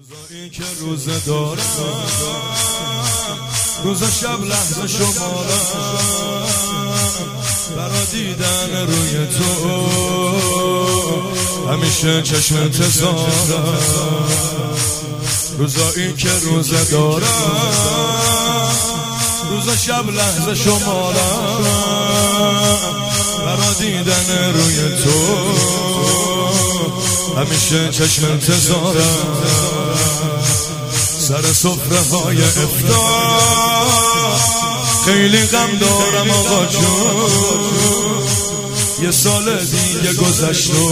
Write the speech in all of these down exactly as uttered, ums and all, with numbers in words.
روزایی که روزه دارم، روز شب لحظه شمارم برا دیدن روی تو، همیشه چشم انتظارم. روزایی که روزه دارم، روز شب لحظه شمارم برا دیدن روی تو، همیشه چشم انتظارم. سر سفره های افطار خیلی غم دارم آقا جون، یه سال دیگه گذشت و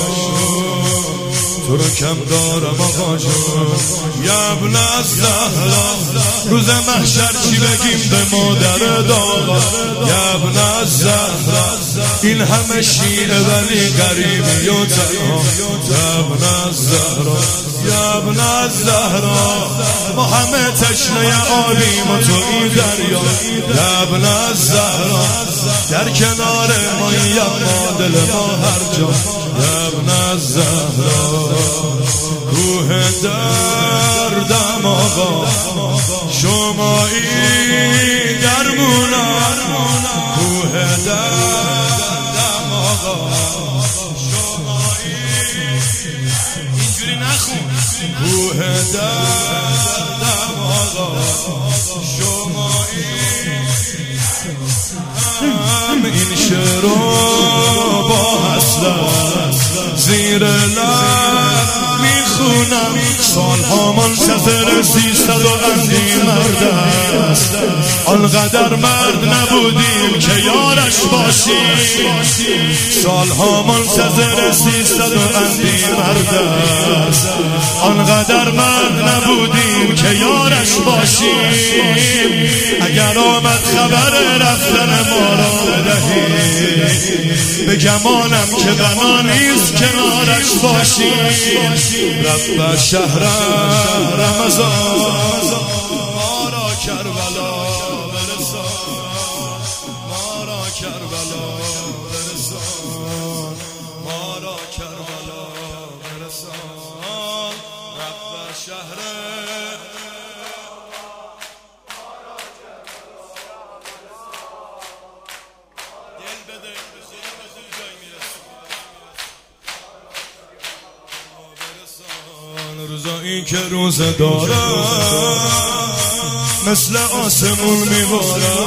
تو رو کم دارم آقا جون. یا ابن الزهرا روز محشر چی بگیم به مادر داغا؟ یا ابن الزهرا این همه شیعه ولی غریبی و تنها. یا ابن الزهرا یا ابن الزهرا ما همه تشنه عالیم و تو این دریا. یا ابن الزهرا در کنار ما یا ما دل ما هر جا. یا ابن الزهرا کوه دردم آقا شمایی درمونم، کوه دردم آقا شمایی اینجوری نخون، کوه دردم آقا شمایی. هم این شعرو با حسرت زیر لب میخونم، سالها منتظر سیصد و اندی مرد است، آنقدر مرد نبودیم که یارش باشیم. سالها منتظر سیصد و اندی مرد است، آنقدر مرد نبودیم که یارش باشیم. اگر آمد خبر رفتن ما را بدهیم، به گمانم که بنا نیست کنارش باشیم. رب شهر رمضان ما را کربلا برسان، ما را کربلا برسان، ما را کربلا برسان. رب شهر روزایی که روزه دارم مثل آسمون میبارم.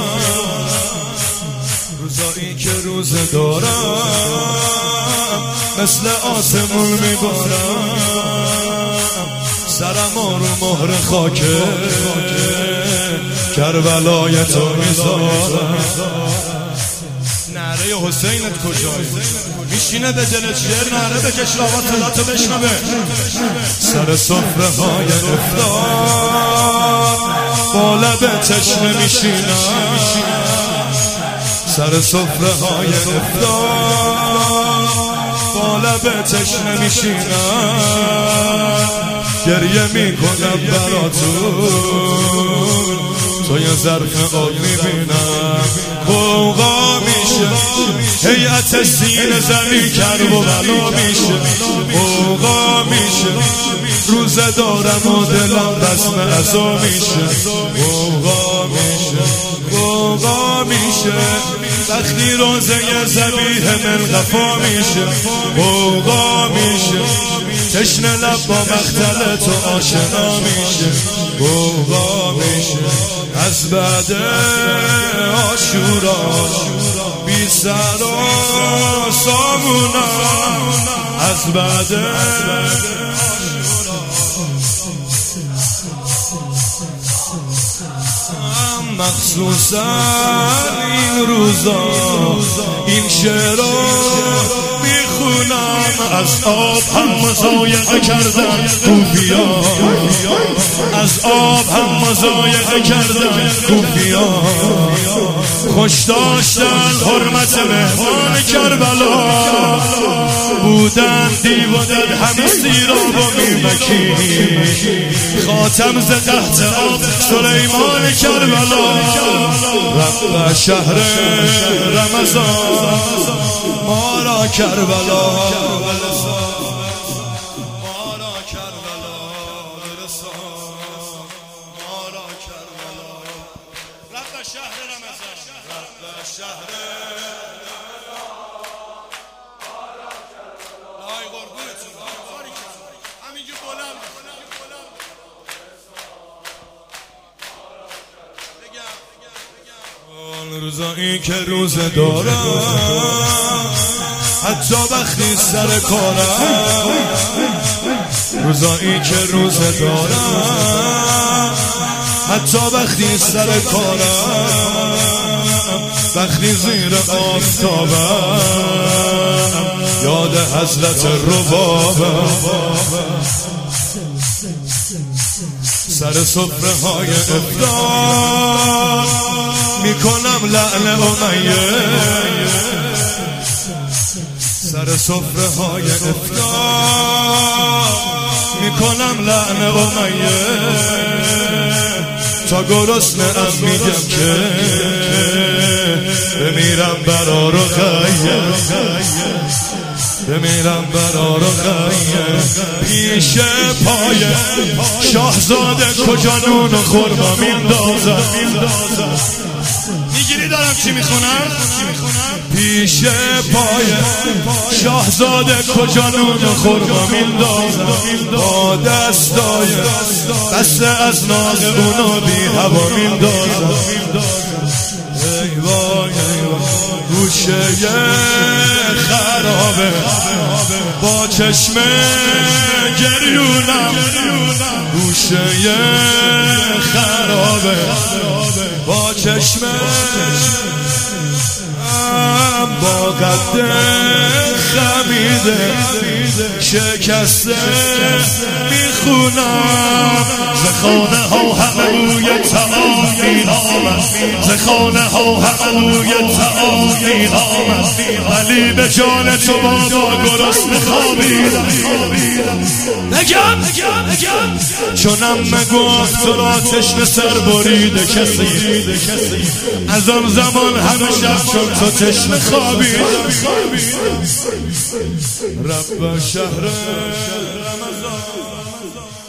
روزایی که روزه دارم مثل آسمون میبارم، سرم رو مهر خاکه کربلای تو میذارم. نعره حسینت کجایی؟ میشینه به دل شعر نعره بکش لاغا تلاتو بشنبه. سر سفره های افطار با لب تشنه میشینم، سر سفره های افطار با لب تشنه میشینم. گریه میکنم براتون، تو یه ظرف آب میبینم، قوقا میشه هیئت سینه زمین کرب و بلا میشه. قوقا میشه روزه دارم و دلم رسم عزا میشه. قوقا میشه قوقا میشه وقتی روزه ذبیح من قفا میشه. قوقا میشه تشنه لب با مقتل تو آشنا میشه. قوقا میشه از بعد عاشورا بی سر و سامونا، از بعد مخصوصا این روزا این شعرا میخونم. از آب هم مضایقه کردن کوفیان، از آب هم مضایقه کردن کوفیان، خوش داشتن حرمت مهمان کربلا، بودن دیوانه همه سیراب و میمکی، خاتم ز تحت آب سلیمان کربلا. رب شهر رمضان ما را کربلا برسان، ما را کربلا برسان. حساب ما را کربلا رب شهر رمضان رب شهر آی قربونتون همینجا بلند آن روزایی که روزه دارم حتی وقتی سر کارم روزایی که روزه دارم حتی وقتی سر کارم وقتی زیر آفتابم یاد حضرت ربابم سر سفره های افطار میکنم لعن امیه سر سفره های افطار میکنم لعن امیه تا گرسنه ام میگم که بمیرم برا رقیه بمیرم برا رقیه پیش پای شاهزاده کجا نون و خورما میندازم میگیری دارم چی میخونم پیش پای شاهزاده کجا نون و خورما میندازم با دستای بسته از ناز اونو بی هوا میندازم ای وای ای وای گوشه خرابه با چشم گریونم گوشه خرابه با چشم با قد خمیده شکسته میخونم زخانه ها همه روی تعام مینامم زخانه ها همه روی تعام مینامم ولی به جان تو بابا گرسنه خوابیدم بگم بگم چونم مگفت تو را تشنه سر بریده کسی از آن زمان همه شب چون تو تشنه خوابیدم رب شهر رمضان